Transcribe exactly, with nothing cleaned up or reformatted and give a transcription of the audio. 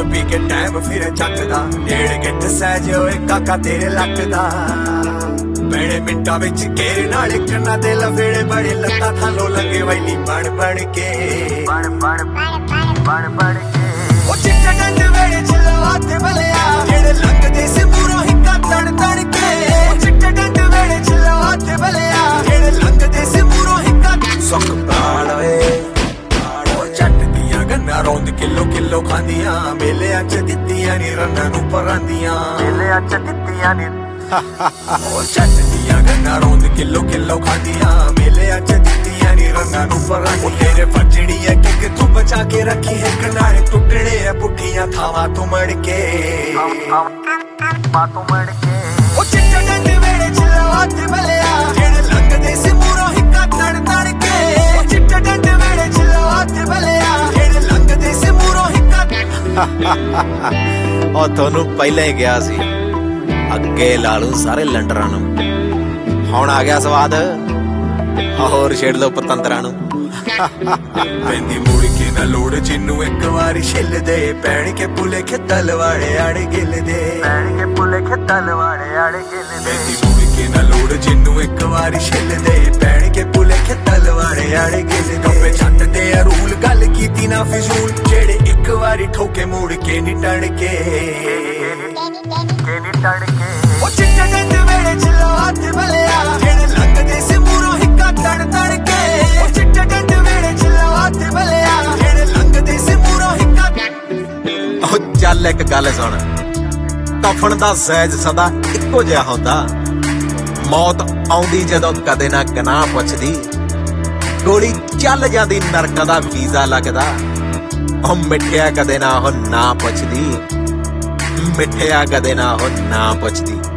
P के time फिर चकदा डेढ़ गिट सहज होए काका तेरे लकदा बड़े मिंटा विच घेर नाल कन्ना दे लफेड़े बड़े लत्ता थालो लगे वैली बण बण के बण बण बण बण के ओ चिट्टे डंड वेड़े च लवाते बलिया जेड़े लंघदे से मूरों हिक्का तड़ तड़ के ओ चिट्टे डंड वेड़े च लवाते बलिया जेड़े लंघदे से मूरों हिक्का सुख प्राण वे गन्ना रौंद किलो किलो खांदियां मेले अच दित्तियां नी रन्ना नू परांदियां मेले अच दित्तियां नी ओ चट दियां गन्ना रौंद किलो किलो खांदियां मेले अच दित्तियां नी रन्ना नू परांदियां तेरे फजड़ी है कि किथों बचा के रखी है कनारे टुटड़े है पुठियां थावां तू मड़ के बातों मड़ के ओ चिट्टे डंड वेड़े च लवाते बलिया जेड़े लंघदे से मूरों हिक्का तड़ तड़ के ओ चिट्टे डंड वेड़े च लवाते बलिया ਉਹ ਤੁਹਾਨੂੰ ਪਹਿਲਾਂ ਹੀ ਗਿਆ ਸੀ ਅੱਗੇ ਲਾ ਲੂ ਸਾਰੇ ਲੰਡਰਾਂ ਨੂੰ ਹੁਣ ਆ ਗਿਆ ਸਵਾਦ ਹੋਰ ਛੇੜ ਲੋ ਪਤੰਦਰਾਂ ਨੂੰ ਪੈਂਦੀ ਮੁੜ ਕੇ ਨਾ ਲੋੜ ਜਿੰਨੂੰ ਇੱਕ ਵਾਰੀ ਛਿੱਲ ਦੇ ਪੈਣ ਕੇ ਪੁਲੇ ਖੇਤਲ ਵਾਲੇ ਆੜੇ ਗਿੱਲ ਦੇ ਪੈਣ ਕੇ ਪੁਲੇ ਖੇਤਲ ਵਾਲੇ ਆੜੇ ਗਿੱਲ ਦੇ ਪੈਂਦੀ ਮੁੜ ਕੇ ਨਾ ਲੋੜ ਜਿੰਨੂੰ ਇੱਕ ਵਾਰੀ ਛਿੱਲ ਦੇ ਪੈਣ ਕੇ ਪੁਲੇ ਖੇਤਲ ਵਾਲੇ ਆੜੇ ਗਿੱਲ ਦੇ ਕੰਪੇ ਛੱਡ ਦੇ ਰੂਲ ਗੱਲ ਕੀਤੀ ਨਾ ਫਿਜ਼ੂਲ ਜਿਹੜੇ ਇੱਕ ਵਾਰੀ ਠੋਕੇ ਮੁੜ ਕੇ ਨੀ ਟਣ ਕੇ ਕੇ ਨੀ ਟਣ ਕੇ ਉਹ ਚਿੱਟੇ ਡੰਡ ਵੇੜੇ ਚ ਲਵਾਤੇ ਬਲਿਆ ਜਿਹੜੇ ਲੰਘਦੇ ਸੀ ਮੂਰੋਂ ਹਿੱਕਾ ਤੜ ਤੜ ਕੇ ਉਹ ਚਿੱਟੇ ਡੰਡ ਵੇੜੇ ਚ ਲਵਾਤੇ ਬਲਿਆ ਜਿਹੜੇ ਲੰਘਦੇ ਸੀ ਮੂਰੋਂ ਹਿੱਕਾ ਉਹ ਚੱਲ ਇੱਕ ਗੱਲ ਸੁਣ ਕਫਨ ਦਾ ਸਹਿਜ ਸਦਾ ਇੱਕੋ ਜਿਹਾ ਹੁੰਦਾ ਮੌਤ ਆਉਂਦੀ ਜਦੋਂ ਕਦੇ ਨਾ ਗਨਾਹ ਪੁੱਛਦੀ ਗੋਲੀ ਚੱਲ ਜਾਂਦੀ ਨਰਕਾਂ ਦਾ ਵੀਜ਼ਾ ਲੱਗਦਾ ਉਹ ਮਿੱਠਿਆ ਕਦੇ ਨਾ ਉਹ ਨਾ ਪੁੱਛਦੀ ਮਿੱਠਿਆ ਕਦੇ ਨਾ ਉਹ ਨਾ ਪੁੱਛਦੀ